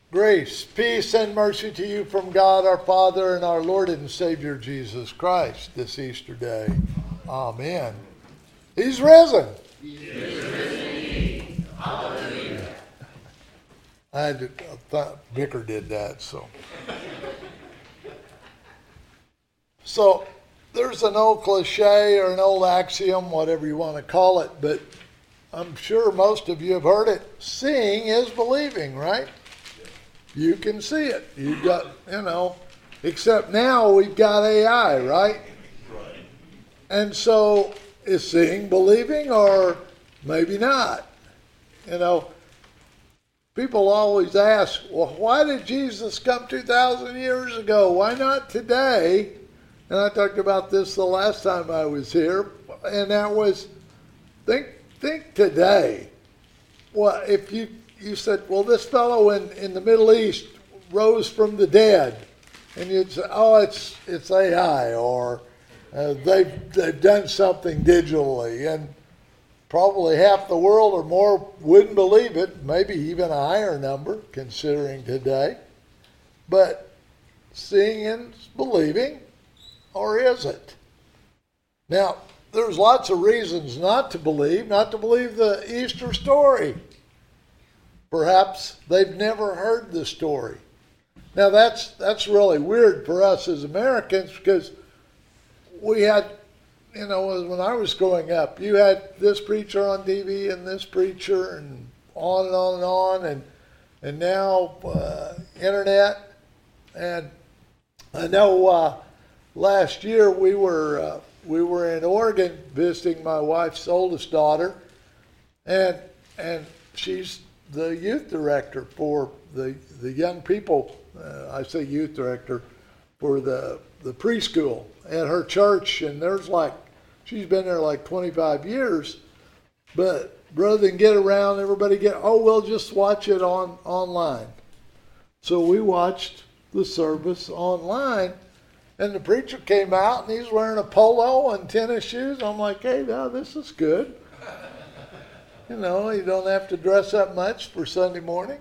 Grace, peace, and mercy to you from God our Father and our Lord and Savior Jesus Christ this Easter day. Amen. He's risen. He is risen indeed. Hallelujah. I thought Vicar did that, so. So there's an old cliche or an old axiom, whatever you want to call it, but I'm sure most of you have heard it. Seeing is believing, right? You can see it. You've got, except now we've got AI, right? Right. And so is seeing believing or maybe not? People always ask, well, why did Jesus come 2,000 years ago? Why not today? And I talked about this the last time I was here, and that was, think today. Well, if you said, well, this fellow in the Middle East rose from the dead, and you'd say, oh, it's AI, or they've done something digitally, and probably half the world or more wouldn't believe it, maybe even a higher number considering today. But seeing is believing, or is it? Now, there's lots of reasons not to believe the Easter story. Perhaps they've never heard the story. Now that's really weird for us as Americans, because we had, when I was growing up, you had this preacher on TV and this preacher and on and on and on, and now internet. And I know last year we were in Oregon visiting my wife's oldest daughter, and she's the youth director for the young people. I say youth director for the preschool at her church, and she's been there like 25 years. But rather than get around, we'll just watch it online. So we watched the service online, and the preacher came out, and he's wearing a polo and tennis shoes. I'm like, hey, now this is good. You don't have to dress up much for Sunday morning.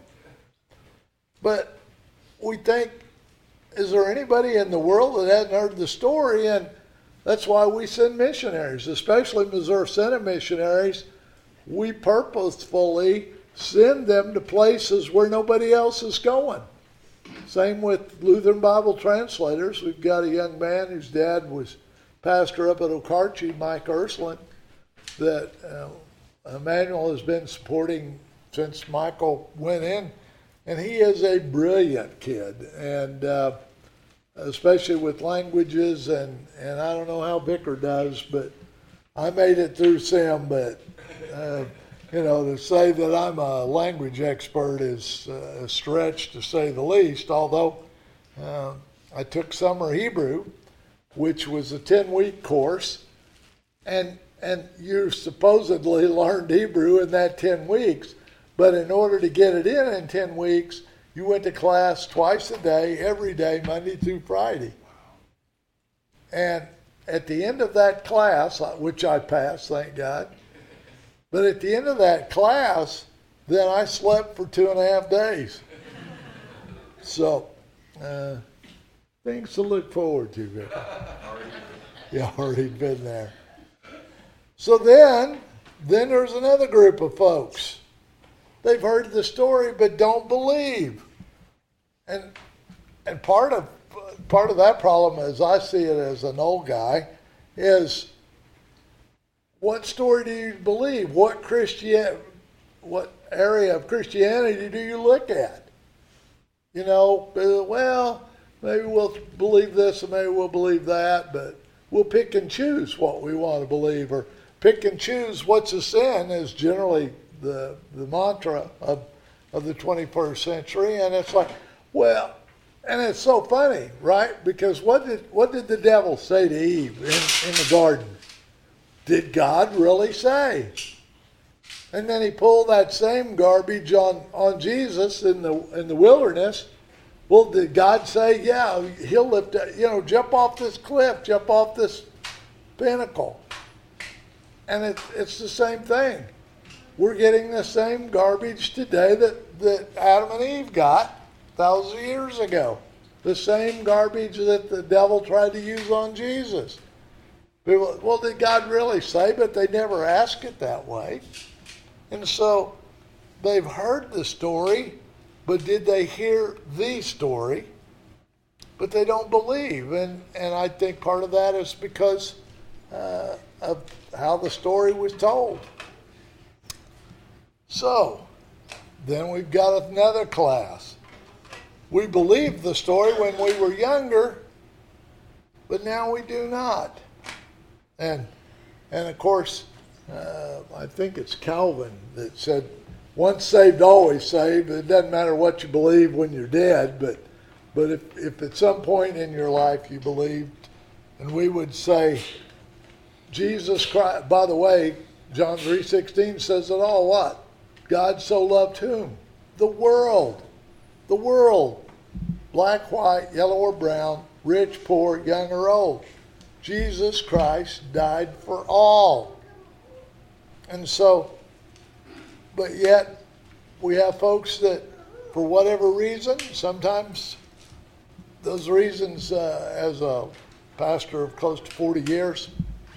But we think, is there anybody in the world that hasn't heard the story? And that's why we send missionaries, especially Missouri Synod missionaries. We purposefully send them to places where nobody else is going. Same with Lutheran Bible translators. We've got a young man whose dad was pastor up at Okarche, Mike Ursuline, that Emmanuel has been supporting since Michael went in, and he is a brilliant kid, and especially with languages, and I don't know how Vicar does, but I made it through SIM, but to say that I'm a language expert is a stretch to say the least, although I took summer Hebrew, which was a 10-week course, and you supposedly learned Hebrew in that 10 weeks, but in order to get it in 10 weeks, you went to class twice a day, every day, Monday through Friday. And at the end of that class, which I passed, thank God, but at the end of that class, then I slept for 2.5 days. So, things to look forward to, Victor. Yeah, already been there. So then there's another group of folks. They've heard the story but don't believe. And part of that problem, as I see it as an old guy, is what story do you believe? What area of Christianity do you look at? Well, maybe we'll believe this and maybe we'll believe that, but we'll pick and choose what we want to believe, or pick and choose what's a sin is generally the mantra of the 21st century. And it's like, well, and it's so funny, right? Because what did the devil say to Eve in the garden? Did God really say? And then he pulled that same garbage on Jesus in the wilderness. Well, did God say, yeah, he'll lift, jump off this cliff, jump off this pinnacle? And it's the same thing. We're getting the same garbage today that Adam and Eve got. thousands of years ago. The same garbage that the devil tried to use on Jesus. People, well, did God really say? But they never ask it that way. And so they've heard the story, but did they hear the story? But they don't believe. And I think part of that is because of how the story was told. So, then we've got another class. We believed the story when we were younger, but now we do not. And of course, I think it's Calvin that said, once saved, always saved. It doesn't matter what you believe when you're dead, but if at some point in your life you believed, and we would say, Jesus Christ, by the way, John 3:16 says it all, what? God so loved whom? The world. The world. Black, white, yellow or brown, rich, poor, young or old. Jesus Christ died for all. And so, but yet we have folks that, for whatever reason, sometimes those reasons, as a pastor of close to 40 years,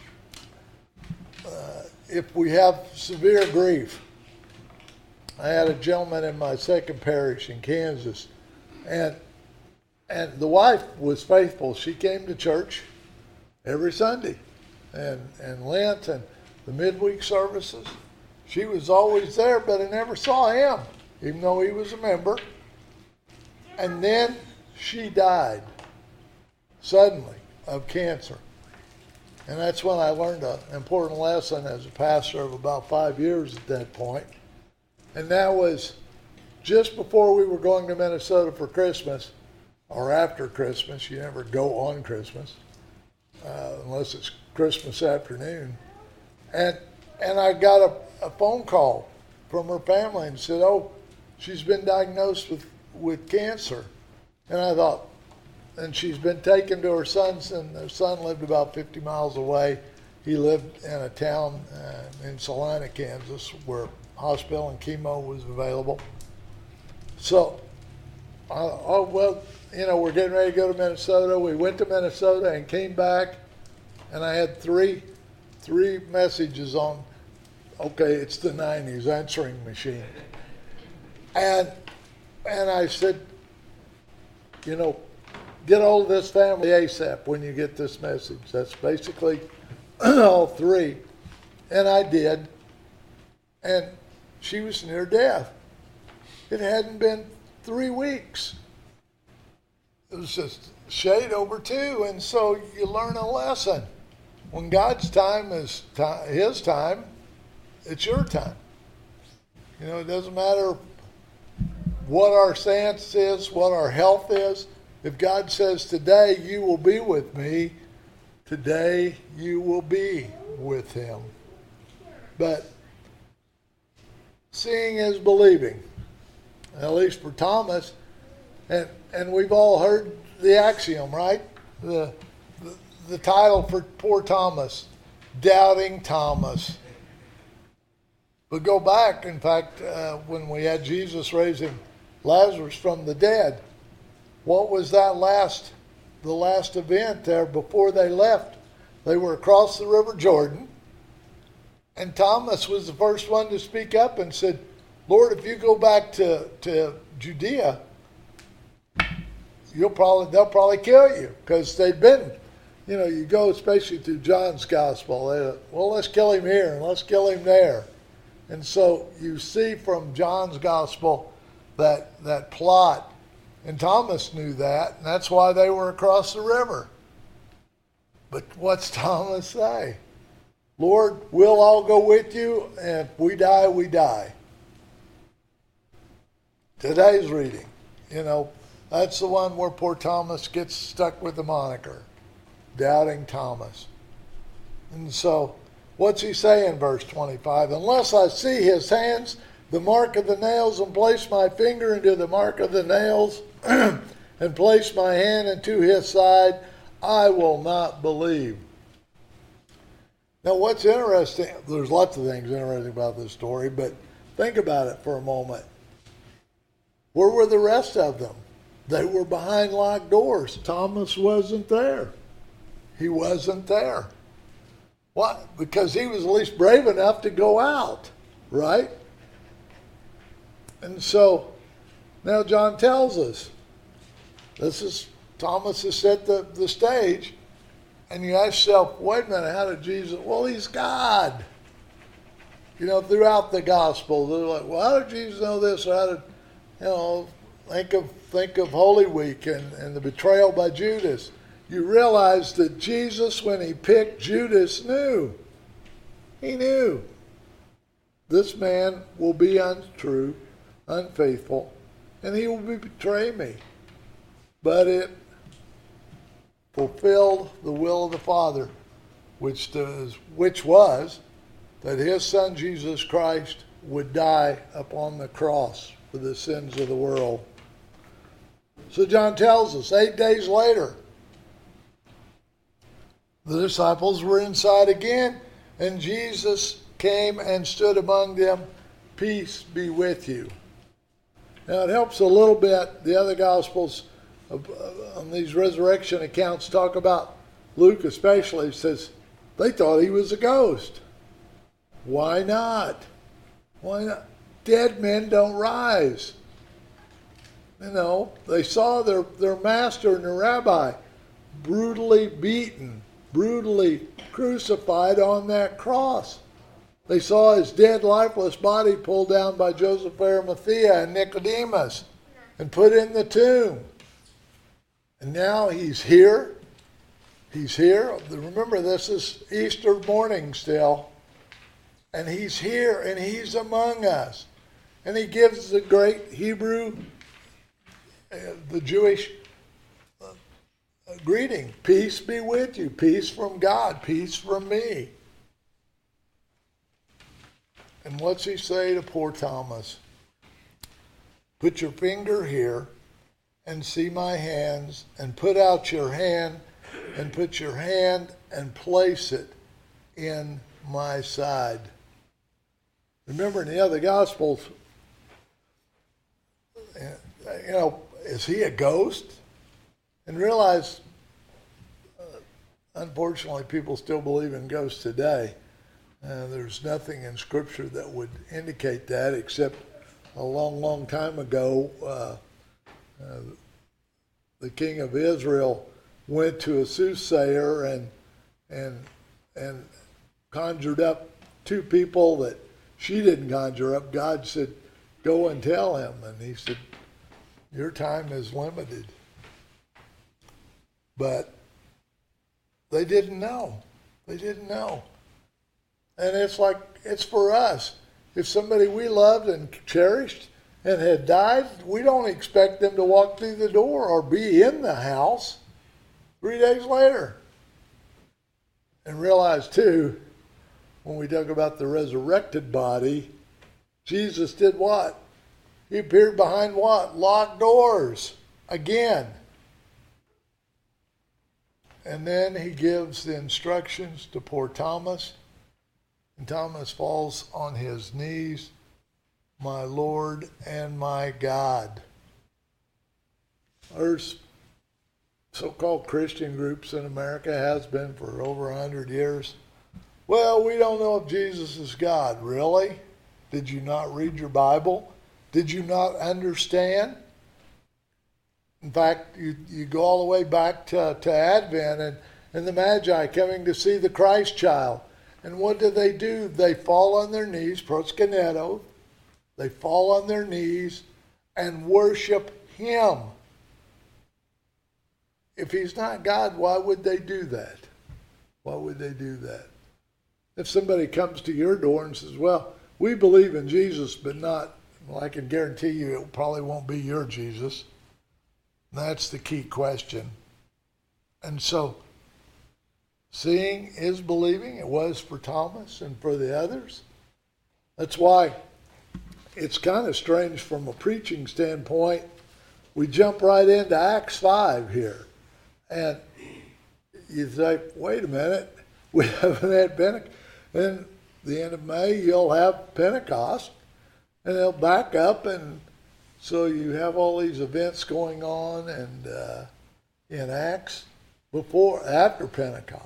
if we have severe grief. I had a gentleman in my second parish in Kansas, and the wife was faithful. She came to church every Sunday, and Lent and the midweek services. She was always there, but I never saw him, even though he was a member. And then she died suddenly of cancer. And that's when I learned an important lesson as a pastor of about 5 years at that point. And that was just before we were going to Minnesota for Christmas, or after Christmas. You never go on Christmas, unless it's Christmas afternoon. And I got a phone call from her family and said, oh, she's been diagnosed with cancer. And I thought, and she's been taken to her son's, and her son lived about 50 miles away. He lived in a town in Salina, Kansas, where hospital and chemo was available. So, we're getting ready to go to Minnesota. We went to Minnesota and came back, and I had three messages on, okay, it's the 90s answering machine. And I said, get hold of this family ASAP when you get this message. That's basically all three. And I did. And she was near death. It hadn't been 3 weeks. It was just shade over 2. And so you learn a lesson. When God's time is his time, it's your time. It doesn't matter what our stance is, what our health is. If God says, today you will be with me, today you will be with him. But seeing is believing, at least for Thomas. And we've all heard the axiom, right? The title for poor Thomas, Doubting Thomas. But go back, in fact, when we had Jesus raising Lazarus from the dead, what was the last event there before they left? They were across the River Jordan, and Thomas was the first one to speak up and said, Lord, if you go back to Judea, they'll probably kill you, because they'd been, you go especially through John's gospel, let's kill him here and let's kill him there. And so you see from John's gospel that plot. And Thomas knew that, and that's why they were across the river. But what's Thomas say? Lord, we'll all go with you, and if we die, we die. Today's reading, that's the one where poor Thomas gets stuck with the moniker, Doubting Thomas. And so, what's he say in verse 25? Unless I see his hands, the mark of the nails, and place my finger into the mark of the nails, and place my hand into his side, I will not believe. Now what's interesting, there's lots of things interesting about this story, but think about it for a moment. Where were the rest of them? They were behind locked doors. Thomas wasn't there. He wasn't there. Why? Because he was at least brave enough to go out, right? And so now John tells us, Thomas has set the stage, and you ask yourself, wait a minute, how did Jesus, well, he's God. You know, throughout the gospel, they're like, well, how did Jesus know this? Or how did, think of Holy Week and the betrayal by Judas. You realize that Jesus, when he picked Judas, knew. He knew. This man will be untrue, unfaithful, and he will betray me. But it fulfilled the will of the Father, which was that his Son Jesus Christ would die upon the cross for the sins of the world. So John tells us, 8 days later, the disciples were inside again, and Jesus came and stood among them. Peace be with you. Now it helps a little bit. The other Gospels on these resurrection accounts talk about, Luke especially says, they thought he was a ghost. Why not? Why not? Dead men don't rise. You know, they saw their master and their rabbi brutally beaten, brutally crucified on that cross. They saw his dead, lifeless body pulled down by Joseph of Arimathea and Nicodemus and put in the tomb. And now he's here. He's here. Remember, this is Easter morning still. And he's here, and he's among us. And he gives the great Hebrew, the Jewish greeting. Peace be with you. Peace from God. Peace from me. And what's he say to poor Thomas? Put your finger here and see my hands, and put out your hand and put your hand and place it in my side. Remember in the other Gospels, is he a ghost? And realize, unfortunately, people still believe in ghosts today. There's nothing in Scripture that would indicate that, except a long, long time ago, the king of Israel went to a soothsayer and conjured up two people that she didn't conjure up. God said, go and tell him. And he said, your time is limited. But they didn't know. They didn't know. And it's for us. If somebody we loved and cherished and had died, we don't expect them to walk through the door or be in the house 3 days later. And realize, too, when we talk about the resurrected body, Jesus did what? He appeared behind what? Locked doors. Again. And then he gives the instructions to poor Thomas. And Thomas falls on his knees. My Lord and my God. There's so-called Christian groups in America, has been for over 100 years. Well, we don't know if Jesus is God. Really? Did you not read your Bible? Did you not understand? In fact, you go all the way back to Advent and the Magi coming to see the Christ child. And what do? They fall on their knees, proskeneto. They fall on their knees and worship him. If he's not God, why would they do that? Why would they do that? If somebody comes to your door and says, well, we believe in Jesus, but not, well, I can guarantee you it probably won't be your Jesus. That's the key question. And so, seeing is believing. It was for Thomas and for the others. That's why it's kind of strange from a preaching standpoint. We jump right into Acts 5 here. And you say, wait a minute, we haven't had Pentecost. And the end of May, you'll have Pentecost. And they'll back up and So you have all these events going on and in Acts after Pentecost.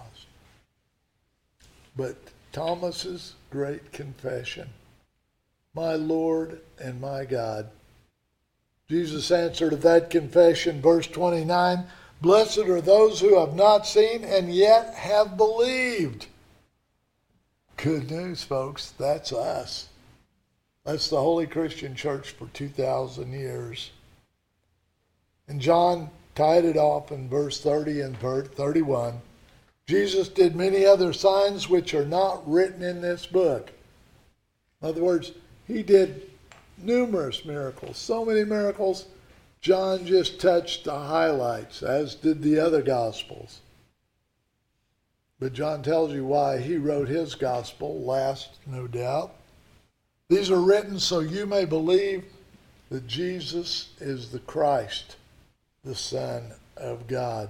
But Thomas's great confession, my Lord and my God. Jesus answered of that confession, verse 29, blessed are those who have not seen and yet have believed. Good news, folks. That's us. That's the Holy Christian Church for 2,000 years. And John tied it off in verse 30 and verse 31. Jesus did many other signs which are not written in this book. In other words, he did numerous miracles, so many miracles. John just touched the highlights, as did the other Gospels. But John tells you why he wrote his Gospel last, no doubt. These are written so you may believe that Jesus is the Christ, the Son of God.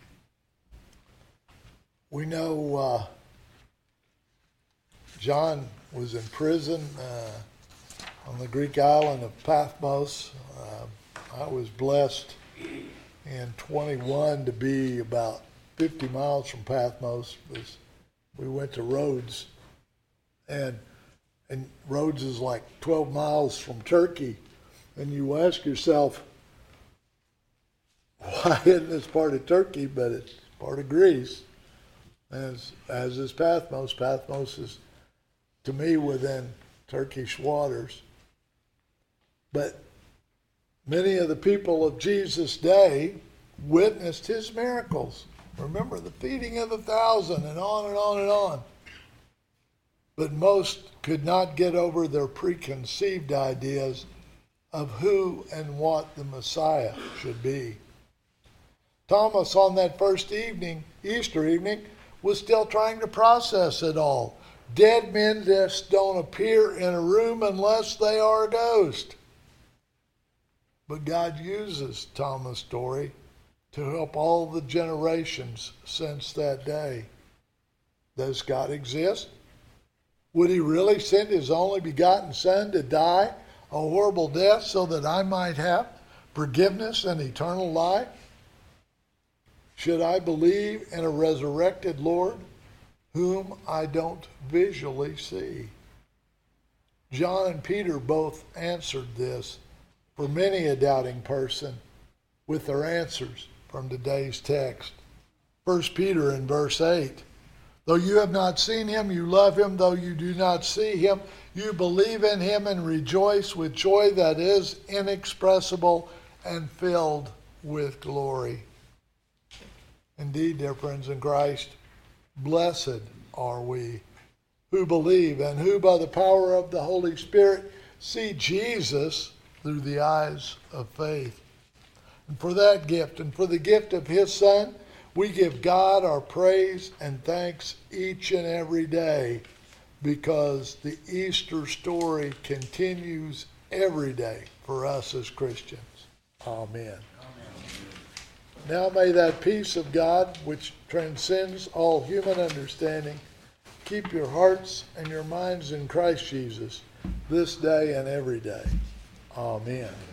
We know John was in prison on the Greek island of Patmos. I was blessed in 21 to be about 50 miles from Patmos. We went to Rhodes, and Rhodes is like 12 miles from Turkey. And you ask yourself, why isn't this part of Turkey, but it's part of Greece? As is Patmos. Patmos is, to me, within Turkish waters. But many of the people of Jesus' day witnessed his miracles. Remember the feeding of 1,000 and on and on and on. But most could not get over their preconceived ideas of who and what the Messiah should be. Thomas, on that first evening, Easter evening, was still trying to process it all. Dead men just don't appear in a room unless they are a ghost. But God uses Thomas' story to help all the generations since that day. Does God exist? Would he really send his only begotten Son to die a horrible death so that I might have forgiveness and eternal life? Should I believe in a resurrected Lord whom I don't visually see? John and Peter both answered this for many a doubting person with their answers from today's text. 1 Peter in verse 8. Though you have not seen him, you love him. Though you do not see him, you believe in him and rejoice with joy that is inexpressible and filled with glory. Indeed, dear friends in Christ, blessed are we who believe and who by the power of the Holy Spirit see Jesus through the eyes of faith. And for that gift and for the gift of his Son, we give God our praise and thanks each and every day, because the Easter story continues every day for us as Christians. Amen. Now may that peace of God, which transcends all human understanding, keep your hearts and your minds in Christ Jesus this day and every day. Amen.